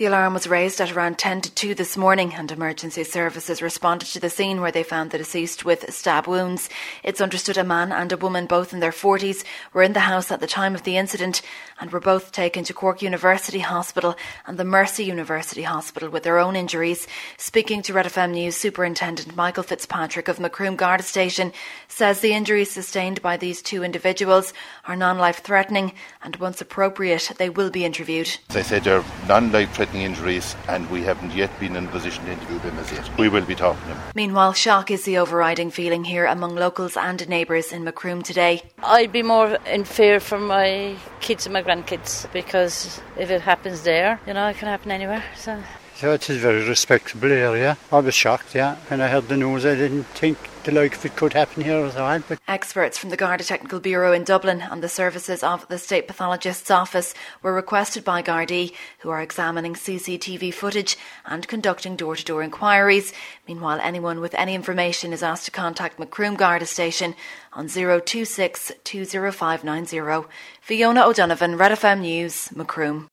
The alarm was raised at around 10 to 2 this morning and emergency services responded to the scene where they found the deceased with stab wounds. It's understood a man and a woman, both in their 40s, were in the house at the time of the incident and were both taken to Cork University Hospital and the Mercy University Hospital with their own injuries. Speaking to Red FM News, Superintendent Michael Fitzpatrick of Macroom Garda Station says the injuries sustained by these two individuals are non-life threatening and once appropriate they will be interviewed. As I said, they're non-life threatening injuries and we haven't yet been in a position to interview them as yet. We will be talking to them. Meanwhile, shock is the overriding feeling here among locals and neighbours in Macroom today. I'd be more in fear for my kids and my grandkids because if it happens there, it can happen anywhere. So it is a very respectable area. I was shocked, when I heard the news. I didn't think the like of it could happen here as well. But experts from the Garda Technical Bureau in Dublin and the services of the State Pathologist's Office were requested by Gardaí, who are examining CCTV footage and conducting door-to-door inquiries. Meanwhile, anyone with any information is asked to contact Macroom Garda Station on 026 20590. Fiona O'Donovan, Red FM News, Macroom.